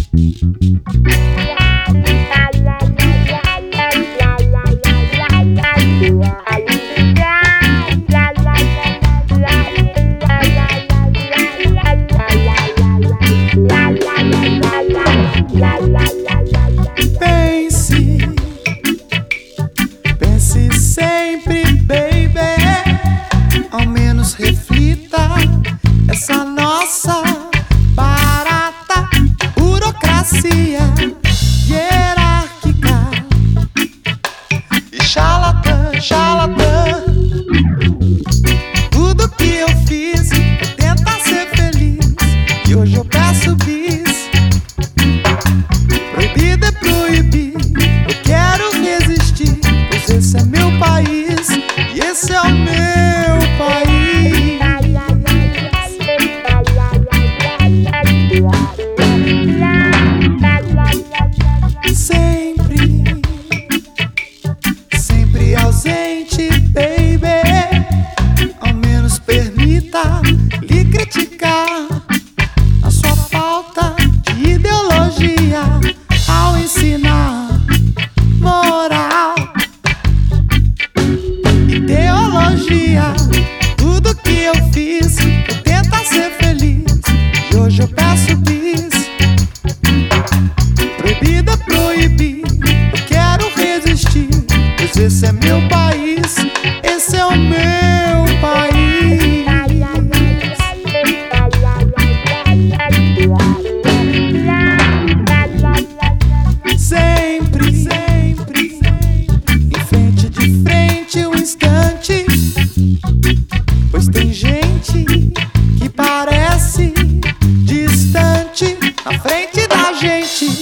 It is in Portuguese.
Pense sempre, baby, ao menos reflita essa nossa barata burocracia hierárquica e charlatã. Tudo que eu fiz é tentar ser feliz e hoje eu peço bis. Proibido é proibir, eu quero resistir, pois esse é meu país e esse é o meu país. Sempre ausente, baby, ao menos permita lhe criticar a sua falta de ideologia ao ensinar moral e teologia. Tudo que eu fiz é tentar ser feliz e hoje eu peço bis. Proibido é proibir, eu quero resistir, pois esse é meu país, esse é o meu país. Sempre, de frente um instante, pois tem gente que parece distante na frente da gente.